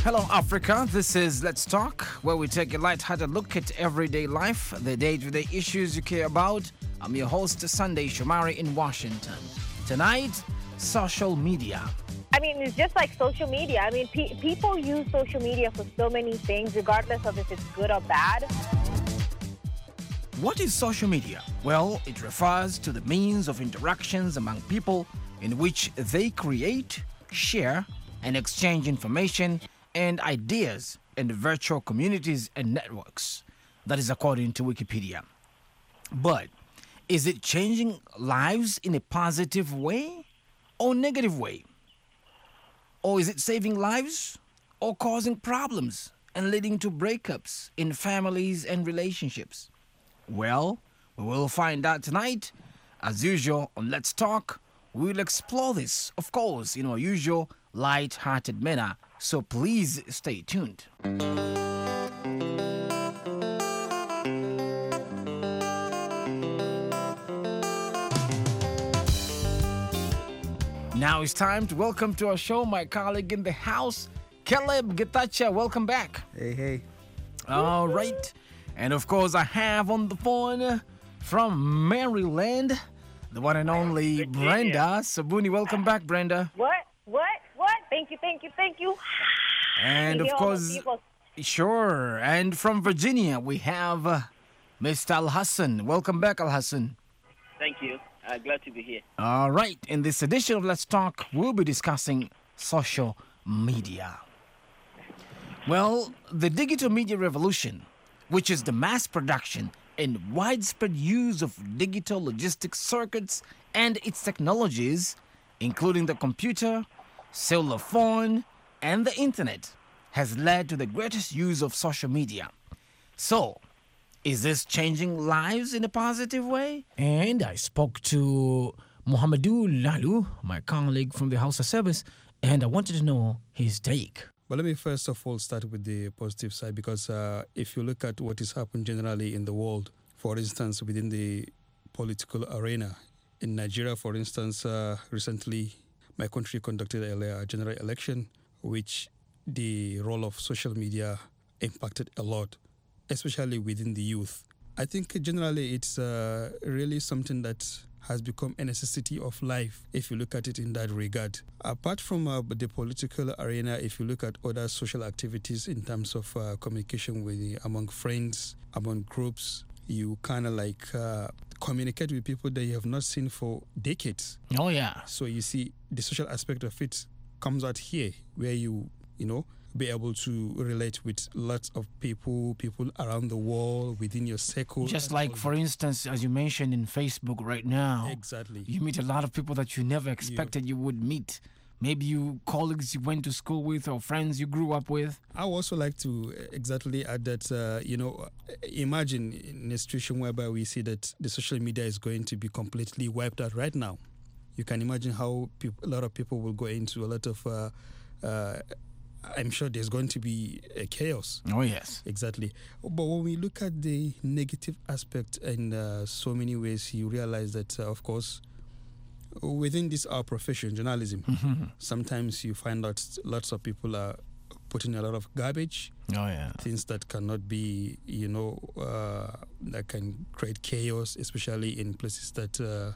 Hello, Africa. This is Let's Talk, where we take a light-hearted look at everyday life, the day-to-day issues you care about. I'm your host, Sunday Shomari in Washington. Tonight, social media. I mean, it's just like social media. I mean, people use social media for so many things, regardless of if it's good or bad. What is social media? Well, it refers to the means of interactions among people in which they create, share, and exchange information and ideas in the virtual communities and networks. That is according to Wikipedia. But is it changing lives in a positive way or negative way? Or is it saving lives or causing problems and leading to breakups in families and relationships? Well, we will find out tonight. As usual on Let's Talk, we'll explore this, of course, in our usual light-hearted manner. So please stay tuned. Now it's time to welcome to our show my colleague in the house, Caleb Getachew. Welcome back. Hey. All right. And of course, I have on the phone from Maryland, the one and only Brenda Sabuni. Welcome back, Brenda. What? Thank you. And of course, sure. And from Virginia, we have Mr. Al Hassan. Welcome back, Al Hassan. Thank you. Glad to be here. All right. In this edition of Let's Talk, we'll be discussing social media. Well, the digital media revolution, which is the mass production and widespread use of digital logistics circuits and its technologies, including the computer, cellular phone, and the internet, has led to the greatest use of social media. So, is this changing lives in a positive way? And I spoke to Muhammadu Lalu, my colleague from the House of Service, and I wanted to know his take. But let me first of all start with the positive side, because if you look at what has happened generally in the world, for instance, within the political arena, in Nigeria, for instance, recently my country conducted a general election, which the role of social media impacted a lot, especially within the youth. I think generally it's really something that has become a necessity of life, if you look at it in that regard. Apart from the political arena, if you look at other social activities in terms of communication among friends, among groups, you kind of like communicate with people that you have not seen for decades. Oh, yeah. So you see the social aspect of it comes out here, where you be able to relate with lots of people around the world, within your circle. Just like, for instance, as you mentioned in Facebook right now. Exactly. You meet a lot of people that you never expected you would meet. Maybe colleagues you went to school with or friends you grew up with. I would also like to exactly add that, imagine in a situation whereby we see that the social media is going to be completely wiped out right now. You can imagine how a lot of people will go into a lot of, I'm sure there's going to be a chaos. Oh, yes. Exactly. But when we look at the negative aspect in so many ways, you realize that, of course, within this our profession, journalism, sometimes you find out lots of people are putting a lot of garbage. Oh, yeah. Things that cannot be, that can create chaos, especially in places that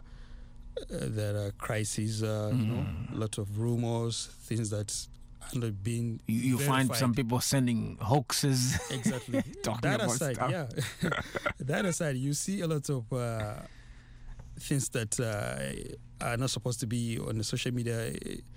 there are crises, a lot of rumors, things that are not being You find verified. some people sending hoaxes. Exactly. Talking That about aside, stuff. yeah. That aside, you see a lot of things that are not supposed to be on the social media,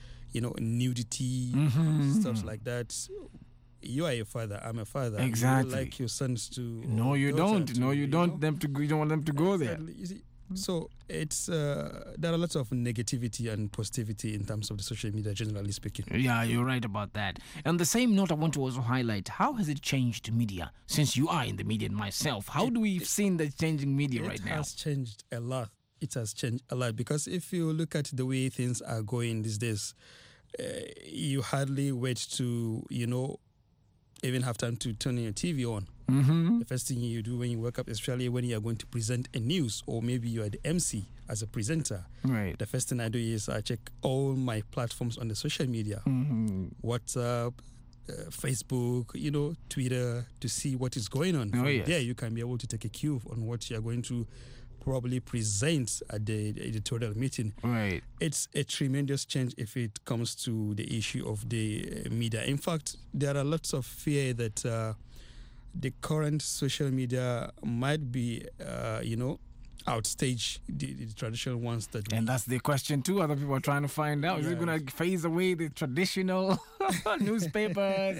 nudity, stuff like that. You are a father. I'm a father. Exactly. You would like your sons to. No, you daughter don't. No, you don't. You don't want them to go there. Exactly. You see, so it's there are lots of negativity and positivity in terms of the social media, generally speaking. Yeah, you're right about that. On the same note, I want to also highlight, how has it changed media? Since you are in the media and myself, how do we seen the changing media right now? It has changed a lot. It has changed a lot, because if you look at the way things are going these days, you hardly wait to, even have time to turn your TV on. The first thing you do when you wake up, especially when you are going to present a news, or maybe you are the MC as a presenter, Right. the first thing I do is I check all my platforms on the social media, WhatsApp, Facebook, Twitter, to see what is going on. Oh, From yes. there, you can be able to take a cue on what you are going to probably present at the editorial meeting. Right. It's a tremendous change if it comes to the issue of the media. In fact, there are lots of fear that the current social media might be, outstage the traditional ones that And that's the question too. Other people are trying to find out. Is it going to phase away the traditional newspapers?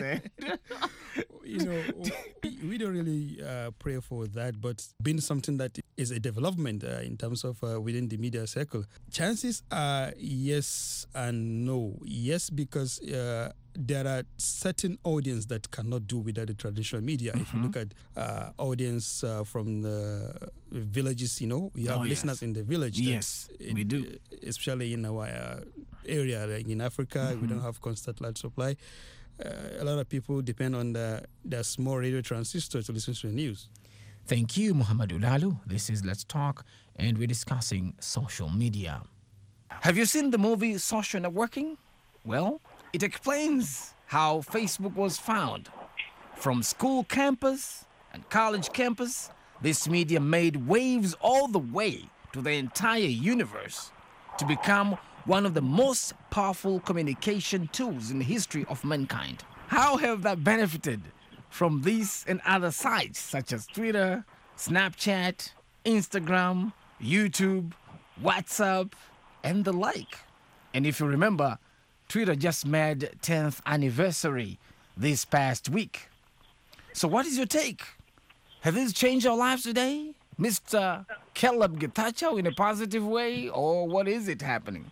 We don't really pray for that, but being something that is a development in terms of within the media circle, chances are yes and no. Yes, because there are certain audience that cannot do without the traditional media. If you look at audience from the villages, we have listeners in the village. Yes, we do. Especially in our area, like in Africa, we don't have constant light supply. A lot of people depend on the small radio transistor to listen to the news. Thank you, Muhammad Ulalu. This is Let's Talk, and we're discussing social media. Have you seen the movie Social Networking? Well, it explains how Facebook was found. From school campus and college campus, this media made waves all the way to the entire universe to become one of the most powerful communication tools in the history of mankind. How have that benefited from these and other sites such as Twitter, Snapchat, Instagram, YouTube, WhatsApp, and the like? And if you remember, Twitter just made 10th anniversary this past week. So what is your take? Have these changed our lives today, Mr. Caleb Getachew, in a positive way, or what is it happening?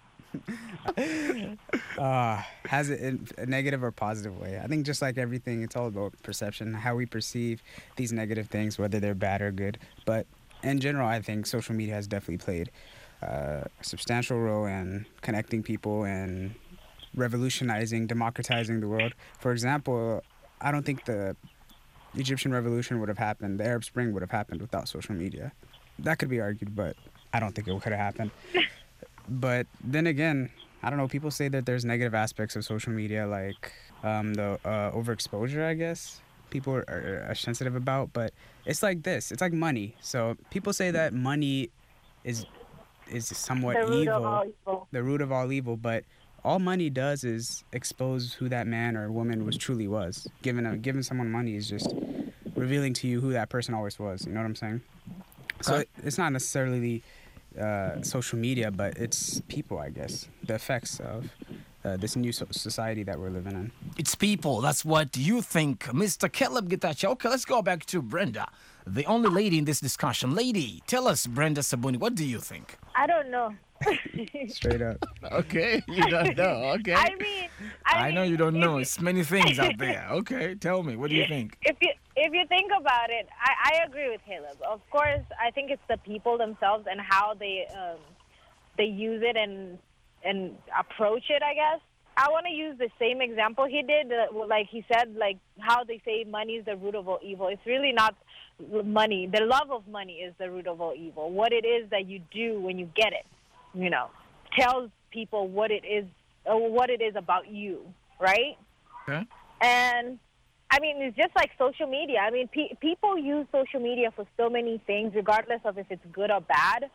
Has it in a negative or positive way? I think just like everything, it's all about perception, how we perceive these negative things, whether they're bad or good. But in general, I think social media has definitely played a substantial role in connecting people and revolutionizing, democratizing the world. For example, I don't think the Egyptian revolution would have happened, the Arab Spring would have happened without social media. That could be argued, but I don't think it could have happened. But then again, I don't know, people say that there's negative aspects of social media, like the overexposure, I guess, people are sensitive about. But it's like this, it's like money. So people say that money is somewhat the root of all evil, but all money does is expose who that man or woman truly was. Giving someone money is just revealing to you who that person always was. You know what I'm saying? So it's not necessarily social media, but it's people, I guess. The effects of this new society that we're living in. It's people. That's what you think, Mr. Caleb Getachew. Okay, let's go back to Brenda, the only lady in this discussion. Lady, tell us, Brenda Sabuni, what do you think? I don't know. Straight up. Okay, you don't know. Okay. I know you don't know. It's many things out there. Okay, tell me, what do you think? If you think about it, I agree with Caleb. Of course, I think it's the people themselves and how they use it and approach it, I guess. I want to use the same example he did, like he said, like how they say money is the root of all evil. It's really not money. The love of money is the root of all evil. What it is that you do when you get it, tells people what it is about you, right? Okay. And I mean, it's just like social media. I mean, people use social media for so many things, regardless of if it's good or bad.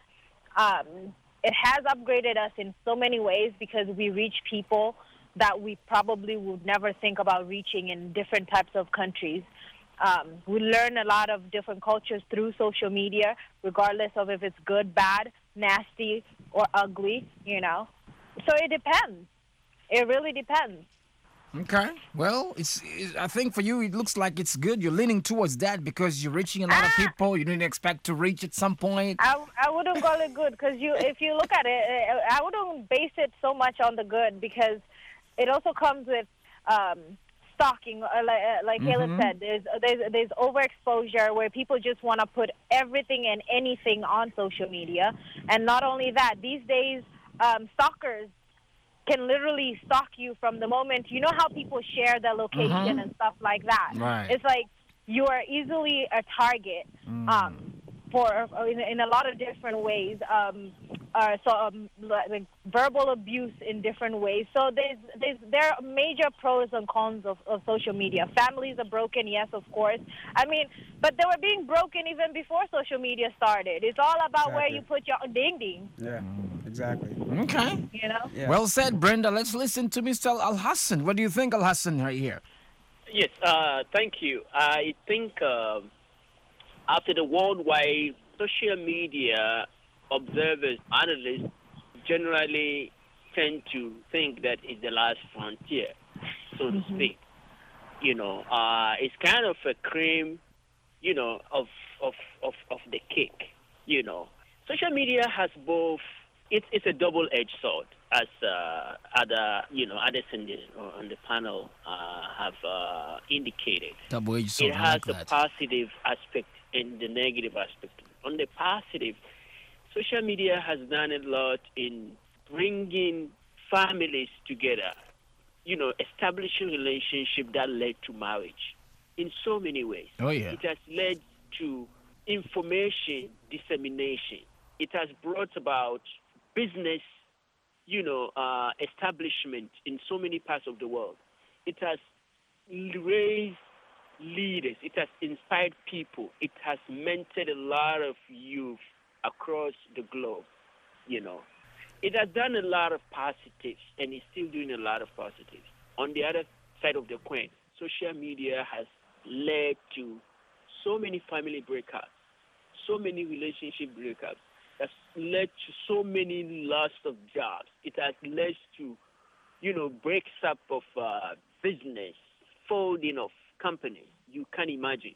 It has upgraded us in so many ways because we reach people that we probably would never think about reaching in different types of countries. We learn a lot of different cultures through social media, regardless of if it's good, bad, nasty, or ugly, So it depends. It really depends. Okay. Well, I think for you, it looks like it's good. You're leaning towards that because you're reaching a lot of people you didn't expect to reach at some point. I wouldn't call it good because if you look at it, I wouldn't base it so much on the good because it also comes with stalking, like Caleb said. There's overexposure where people just want to put everything and anything on social media. And not only that, these days, stalkers can literally stalk you from the moment, how people share their location and stuff like that. Right. It's like you are easily a target for in a lot of different ways. like verbal abuse in different ways. So there are major pros and cons of social media. Families are broken, yes, of course. I mean, but they were being broken even before social media started. It's all about where you put your ding ding. Yeah, exactly. Okay. You know. Yeah. Well said, Brenda. Let's listen to Mr. Al Hassan. What do you think, Al Hassan, right here? Yes, thank you. I think after the worldwide social media, observers, analysts generally tend to think that it's the last frontier, so to speak. It's kind of a cream, of the cake. Social media has both. It's a double-edged sword, as others on the panel have indicated. Double-edged sword. It has like the that. positive aspect and the negative aspect. On the positive, social media has done a lot in bringing families together, establishing relationships that led to marriage in so many ways. Oh, yeah. It has led to information dissemination. It has brought about business, establishment in so many parts of the world. It has raised leaders. It has inspired people. It has mentored a lot of youth across the globe. It has done a lot of positives, and it's still doing a lot of positives. On the other side of the coin, social media has led to so many family breakups, so many relationship breakups. That's led to so many loss of jobs. It has led to, breaks up of business, folding of companies. You can imagine,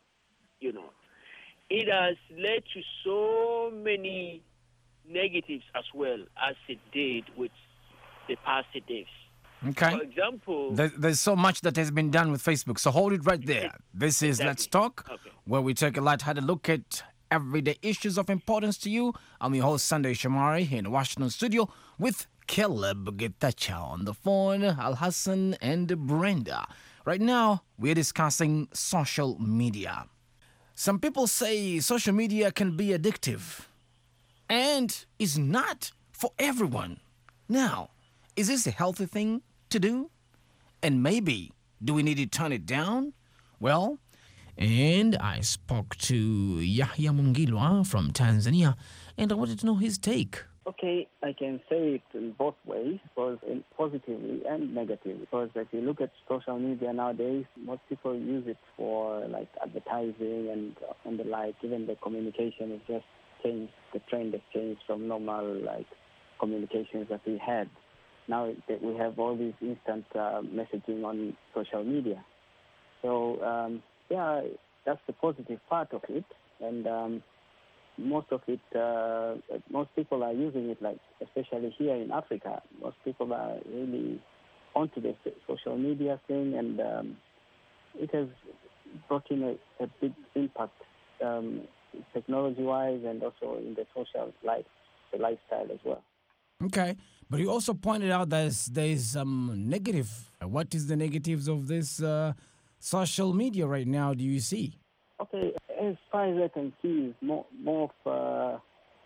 It has led to so many negatives as well as it did with the positives. Okay. For example, There's so much that has been done with Facebook. So hold it right there. This is Exactly. Let's Talk, Okay. where we take a light-hearted look at everyday issues of importance to you. I'm your host, Sunday Shamari, here in the Washington studio with Caleb Getacha on the phone, Al Hassan, and Brenda. Right now, we're discussing social media. Some people say social media can be addictive and is not for everyone. Now, is this a healthy thing to do? And maybe, do we need to turn it down? Well, and I spoke to Yahya Mungilwa from Tanzania, and I wanted to know his take. Okay, I can say it in both ways, because positively and negatively. Because if you look at social media nowadays, most people use it for like advertising and the like. Even the communication has just changed. The trend has changed from normal like communications that we had. Now that we have all these instant messaging on social media. So that's the positive part of it, and most of it, most people are using it, like especially here in Africa. Most people are really onto the social media thing, and it has brought in a big impact, technology-wise, and also in the social life, the lifestyle as well. Okay, but you also pointed out there's negative. What is the negatives of this social media right now, do you see? Okay, as far as I can see, is more of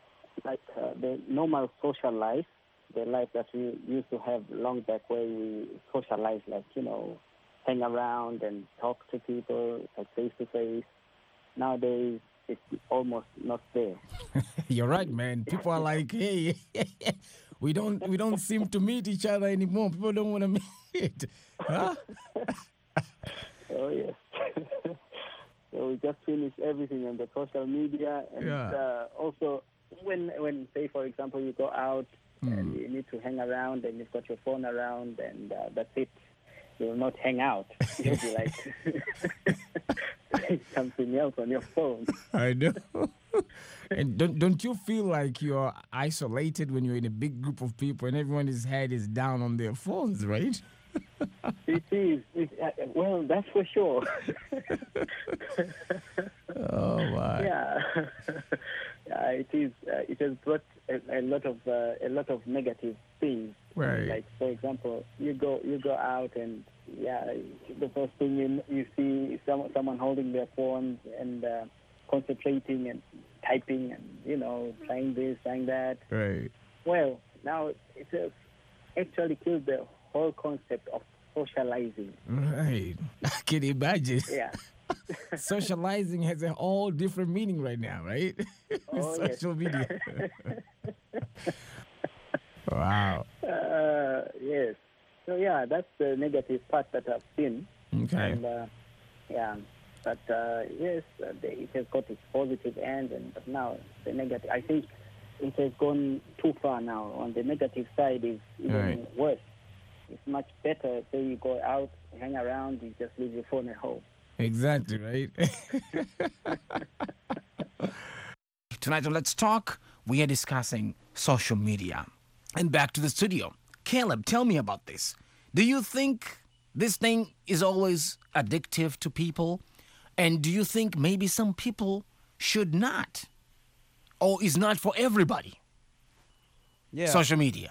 the normal social life, the life that we used to have long back, where we socialize, like, hang around and talk to people, like face to face. Nowadays, it's almost not there. You're right, man. People are like, hey, we don't seem to meet each other anymore. People don't want to meet. Huh? Oh, yes. So we just finish everything on the social media. And also, when, say, for example, you go out and you need to hang around and you've got your phone around and that's it. You will not hang out. You'll be like something else on your phone. I know. And don't you feel like you're isolated when you're in a big group of people and everyone's head is down on their phones, right? It is. Well, that's for sure. Oh my. Yeah. It is. It has brought a lot of negative things. Right. Like, for example, you go out and the first thing you see is someone holding their phones and concentrating and typing and trying this, trying that. Right. Well, now it has actually killed the whole concept of socializing. Right. I can imagine. Yeah. Socializing has a whole different meaning right now, right? With Oh, yes. social media. Wow. Yes. So yeah, that's the negative part that I've seen. Okay. And yeah, but yes, it has got its positive end, and but now the negative. I think it has gone too far now. On the negative side is even Right. worse. It's much better. Say you go out, hang around, you just leave your phone at home. Exactly, right? Tonight on Let's Talk, we are discussing social media. And back to the studio. Caleb, tell me about this. Do you think this thing is always addictive to people? And do you think maybe some people should not? Or is not for everybody? Yeah. Social media.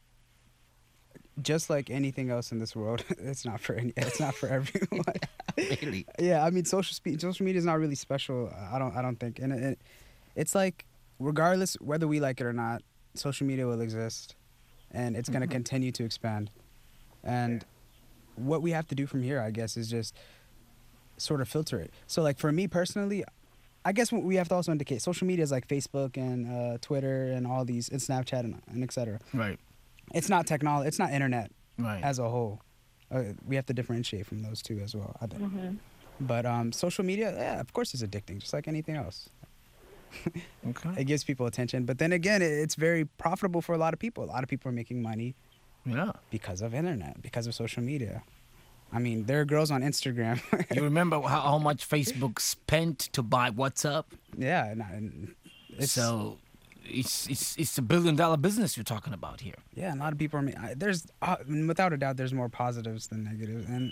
Just like anything else in this world, it's not for everyone. Really? Yeah, I mean, social media is not really special. I don't think, and it's like, regardless whether we like it or not, social media will exist, and it's gonna continue to expand. And what we have to do from here, I guess, is just sort of filter it. So, like for me personally, I guess what we have to also indicate social media is like Facebook and Twitter and all these, and Snapchat and etc. Right. It's not technology. It's not internet Right. as a whole. We have to differentiate from those two as well, I think. But social media, yeah, of course, it's addicting, just like anything else. Okay. It gives people attention, but then again, it's very profitable for a lot of people. A lot of people are making money Yeah. because of internet, because of social media. I mean, there are girls on Instagram. You remember how much Facebook spent to buy WhatsApp? Yeah, and it's So it's $1 billion business you're talking about here. yeah. A lot of people are. There's without a doubt, there's more positives than negatives, and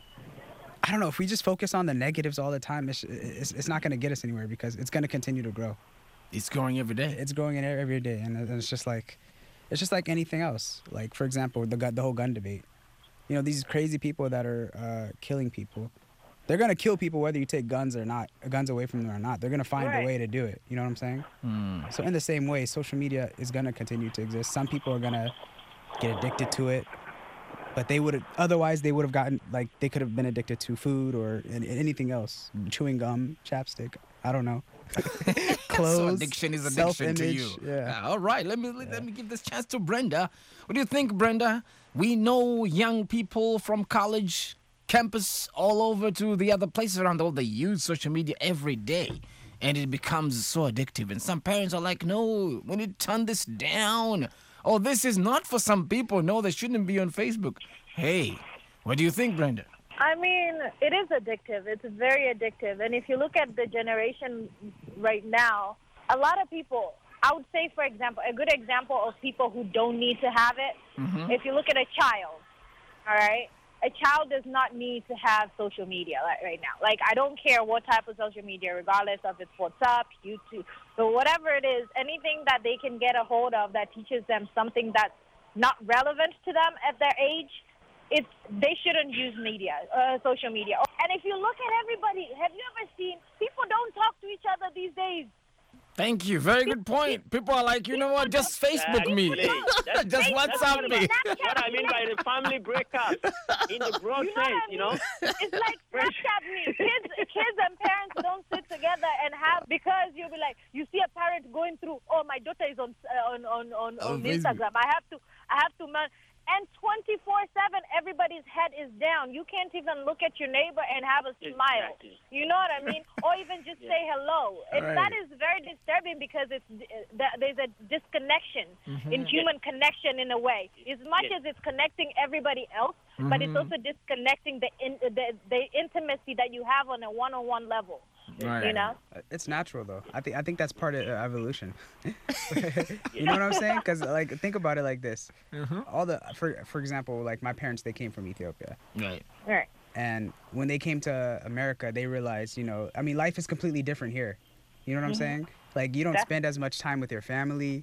I don't know if we just focus on the negatives all the time, it's not going to get us anywhere because it's going to continue to grow. It's growing every day. It's growing in every day, and it's just like anything else. Like for example, the whole gun debate. You know, these crazy people that are killing people, they're gonna kill people whether you take guns away from them or not. They're gonna find a way to do it. You know what I'm saying? So in the same way, social media is gonna continue to exist. Some people are gonna get addicted to it, but they would have gotten, like, they could have been addicted to food or anything else, chewing gum, chapstick. I don't know. Clothes. So addiction is addiction to you. Yeah. All right. Let me give this chance to Brenda. What do you think, Brenda? We know young people from college campus all over to the other places around the world. They use social media every day, and it becomes so addictive. And some parents are like, "No, we need to turn this down. Oh, this is not for some people. No, they shouldn't be on Facebook." Hey, what do you think, Brenda? I mean, it is addictive. It's very addictive. And if you look at the generation right now, a lot of people, I would say, for example, a good example of people who don't need to have it, if you look at a child, all right? A child does not need to have social media right now. Like, I don't care what type of social media, regardless of it's WhatsApp, YouTube, so whatever it is, anything that they can get a hold of that teaches them something that's not relevant to them at their age, they shouldn't use social media. And if you look at everybody, have you ever seen, people don't talk to each other these days. Thank you. Very good point. People are like, you know what? Just Facebook me. Just WhatsApp me. What I mean by the family breakup in the broad sense, you know? It's like Snapchat me. Kids and parents don't sit together and have, because you'll be like, you see a parent going through, oh, my daughter is on Instagram. I have to man. And 24/7, everybody's head is down. You can't even look at your neighbor and have a smile. Exactly. You know what I mean? Or even just say hello. That is very disturbing because there's a disconnection in human connection in a way. As much as it's connecting everybody else, but it's also disconnecting the intimacy that you have on a one-on-one level. Right. You know? It's natural though. I think that's part of evolution. You know what I'm saying? Because like, think about it like this. All for example, like my parents, they came from Ethiopia. Right. Right. And when they came to America, they realized, I mean, life is completely different here. You know what I'm saying? Like, you don't spend as much time with your family.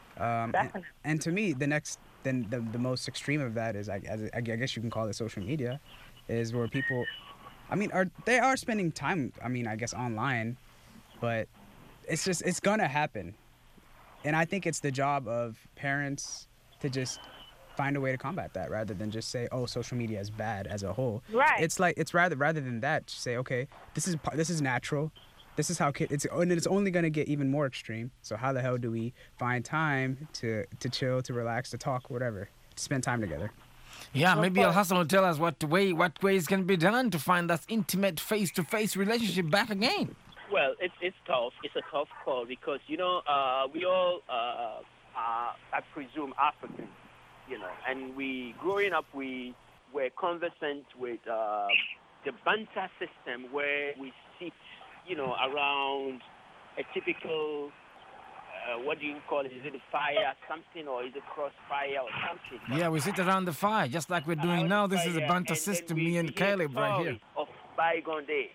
And to me, the most extreme of that is, I guess you can call it social media, is where people, I mean, they are spending time, I mean, I guess online, but it's gonna happen. And I think it's the job of parents to just find a way to combat that rather than just say, oh, social media is bad as a whole. Right. It's like, it's rather than that, to say, okay, this is natural. This is how it's only going to get even more extreme. So how the hell do we find time to chill, to relax, to talk, whatever, to spend time together? Yeah, maybe Al Hassan will tell us what ways can be done to find that intimate face-to-face relationship back again. Well, it's tough. It's a tough call because, we all are, I presume, African, and growing up, we were conversant with the Banta system where we sit, around a typical, what do you call it? Is it a fire, something, or is it crossfire or something? Yeah, we sit around the fire, just like we're doing now. This is a Banta system, me and Caleb right here. Of bygone days,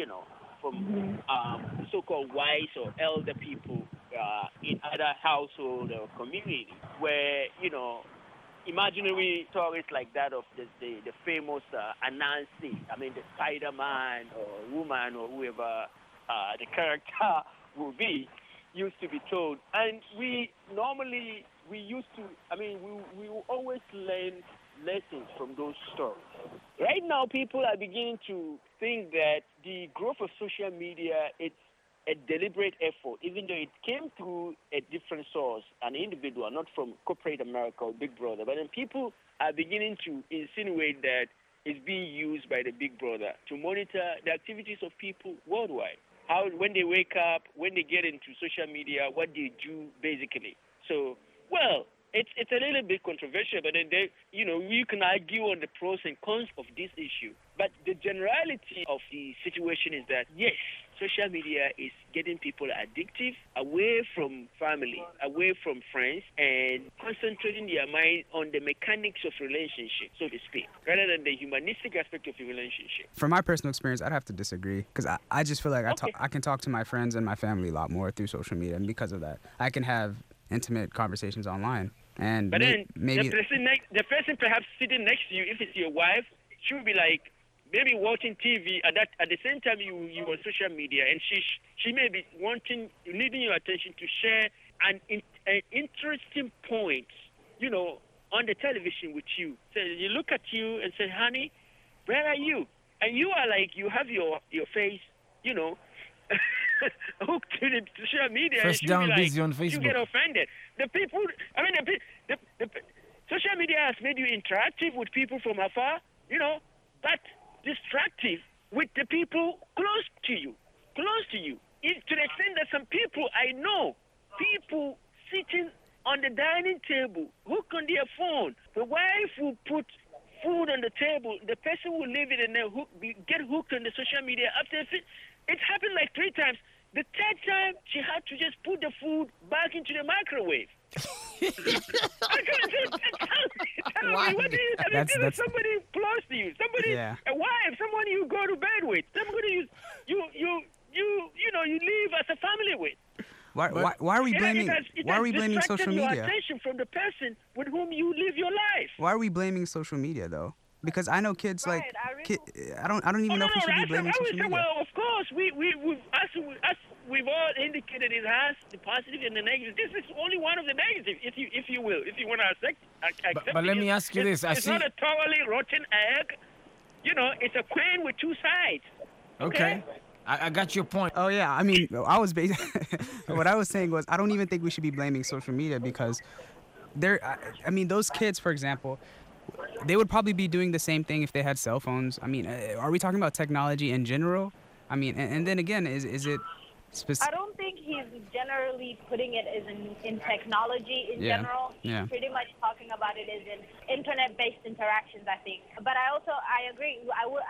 from so-called wise or elder people in other household or community where, imaginary stories like that of the famous Anansi, the Spider-Man or woman or whoever the character will be, used to be told. And we used to, we will always learn lessons from those stories. Right now, people are beginning to think that the growth of social media, it's a deliberate effort, even though it came through a different source, an individual, not from corporate America or Big Brother. But then people are beginning to insinuate that it's being used by the Big Brother to monitor the activities of people worldwide. How, when they wake up, when they get into social media, what they do, basically. So, well, it's a little bit controversial, but then we can argue on the pros and cons of this issue. But the generality of the situation is that, yes, social media is getting people addictive, away from family, away from friends, and concentrating their mind on the mechanics of relationship, so to speak, rather than the humanistic aspect of the relationship. From my personal experience, I'd have to disagree because I just feel like I can talk to my friends and my family a lot more through social media, and because of that, I can have intimate conversations online. And but then maybe the person perhaps sitting next to you, if it's your wife, she will be like maybe watching TV at the same time you on social media, and she may be needing your attention to share an interesting point, on the television with you. So you look at you and say, honey, where are you? And you are like, you have your face, hooked to the social media. Fresh down, busy on Facebook. You get offended. The people, the social media has made you interactive with people from afar, but distractive with the people close to you. To the extent that some people, I know, people sitting on the dining table, hooked on their phone. The wife will put food on the table. The person will leave it and then get hooked on the social media. After it happened like 3 times. The 3rd time, she had to just put the food back into the microwave. I couldn't say, tell me, what do you, this is somebody close to you, somebody, a wife, someone you go to bed with, somebody you live as a family with. Why are we blaming? Why are we blaming social media? Your attention from the person with whom you live your life. Why are we blaming social media though? Because I know kids right, I don't even know if we should be blaming social media. Well, of course, as we've all indicated, it has the positive and the negative. This is only one of the negatives, if you will, if you want to accept. But let me ask you this: it's not a thoroughly rotten egg. It's a coin with 2 sides. Okay. I got your point. Oh yeah, what I was saying was I don't even think we should be blaming social media because those kids, for example, they would probably be doing the same thing if they had cell phones. Are we talking about technology in general? And then again, is it specific? I don't think he's generally putting it as in technology in general. Yeah. He's pretty much talking about it as in internet-based interactions, I think. But I agree.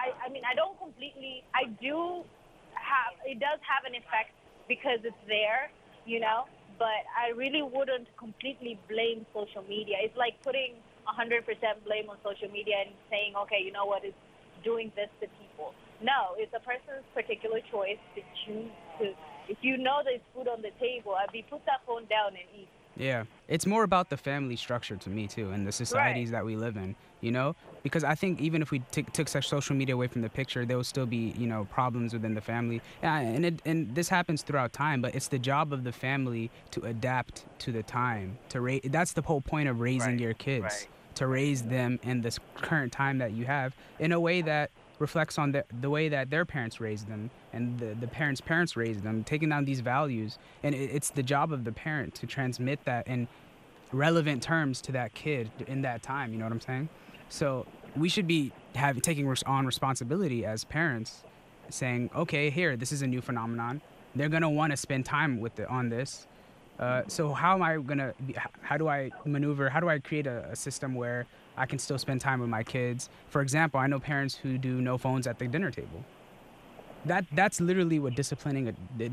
It does have an effect because it's there, but I really wouldn't completely blame social media. It's like putting 100% blame on social media and saying, okay, you know what, it's doing this to people. No, it's a person's particular choice to choose to. If you know there's food on the table, put that phone down and eat. Yeah, it's more about the family structure to me too, and the societies that we live in. Because I think even if we took such social media away from the picture, there will still be problems within the family. And this happens throughout time, but it's the job of the family to adapt to the time. That's the whole point of raising your kids, to raise them in this current time that you have in a way that reflects on the way that their parents raised them and the parents raised them, taking down these values. And it's the job of the parent to transmit that in relevant terms to that kid in that time. You know what I'm saying? So we should be taking on responsibility as parents, saying, okay, here, this is a new phenomenon. They're going to want to spend time on this. So how do I maneuver? How do I create a system where I can still spend time with my kids? For example, I know parents who do no phones at the dinner table. That's literally what disciplining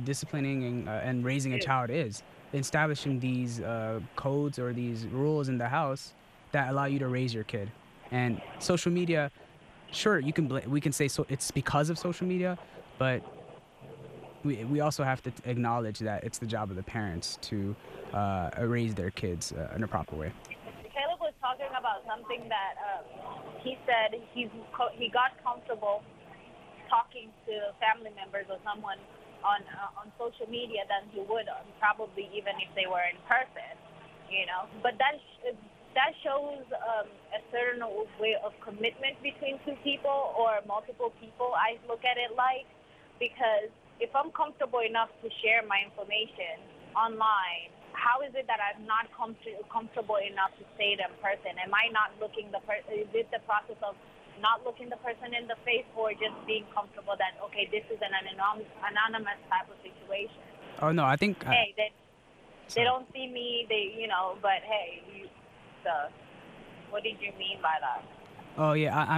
and raising a child is. Establishing these codes or these rules in the house that allow you to raise your kid. And social media, sure, we can say it's because of social media, but we also have to acknowledge that it's the job of the parents to raise their kids in a proper way. Caleb was talking about something that he said he got comfortable talking to family members or someone on social media than he would probably even if they were in person, But that shows a certain way of commitment between two people or multiple people. I look at it like, because if I'm comfortable enough to share my information online, how is it that I'm not comfortable enough to say it in person? Am I not looking is it the process of not looking the person in the face, or just being comfortable that, okay, this is an anonymous type of situation? Oh, no, I think... Hey, they don't see me, but hey, what did you mean by that? Oh, yeah,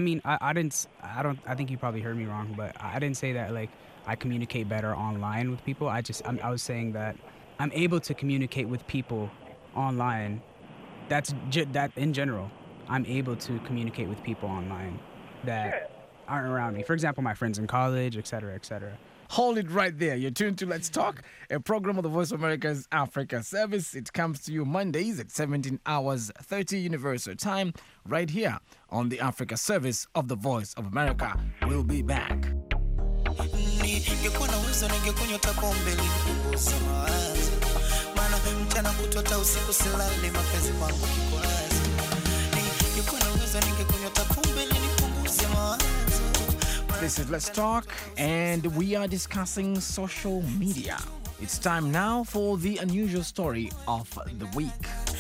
I think you probably heard me wrong, but I didn't say that, like, I communicate better online with people. I was saying that I'm able to communicate with people online. That in general, I'm able to communicate with people online that aren't around me. For example, my friends in college, et cetera, et cetera. Hold it right there. You're tuned to Let's Talk, a program of the Voice of America's Africa Service. It comes to you Mondays at 17 hours 30 Universal Time, right here on the Africa Service of the Voice of America. We'll be back. Ningekuwa na uwezo ningekunywa pombe nikupunguze mawazo, maana mchana kutwa usiku silali, mapenzi kwangu kikwazo. Ningekuwa na uwezo ningekunywa pombe nikupunguze mawazo. This is Let's Talk, and we are discussing social media. It's time now for the unusual story of the week.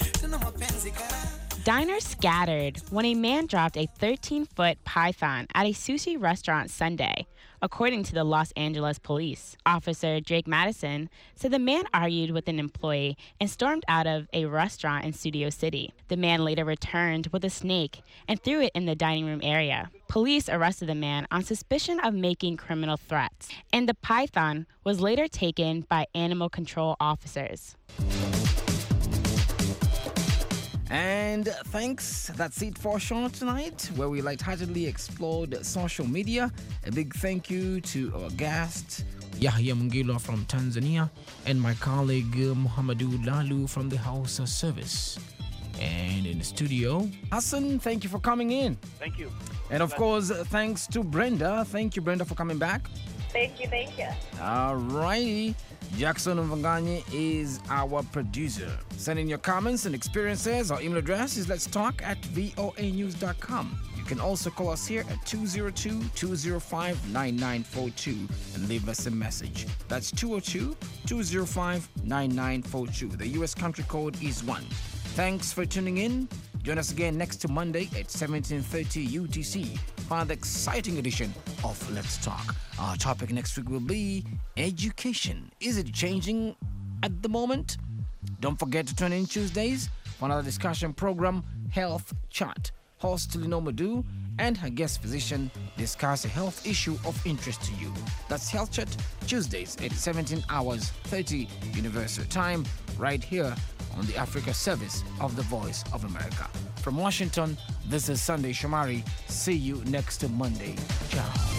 Diners scattered when a man dropped a 13-foot python at a sushi restaurant Sunday, according to the Los Angeles police. Officer Drake Madison said the man argued with an employee and stormed out of a restaurant in Studio City. The man later returned with a snake and threw it in the dining room area. Police arrested the man on suspicion of making criminal threats, and the python was later taken by animal control officers. And thanks, that's it for Show Tonight, where we lightheartedly explored social media. A big thank you to our guest, Yahya Mungilo from Tanzania, and my colleague, Muhammadu Lalu from the House Service. And in the studio, Hassan, thank you for coming in. Thank you. And of course, thanks to Brenda. Thank you, Brenda, for coming back. Thank you. All righty. Jackson Mvanganye is our producer. Send in your comments and experiences. Our email address is letstalk@voanews.com. You can also call us here at 202-205-9942 and leave us a message. That's 202-205-9942. The U.S. country code is 1. Thanks for tuning in. Join us again next Monday at 17:30 UTC for the exciting edition of Let's Talk. Our topic next week will be education. Is it changing at the moment? Don't forget to tune in Tuesdays for another discussion program, Health Chat. Host Lino Madu and her guest physician discuss a health issue of interest to you. That's Health Chat, Tuesdays at 17 hours 30 Universal Time, right here on the Africa Service of the Voice of America. From Washington, this is Sunday Shomari. See you next Monday. Ciao.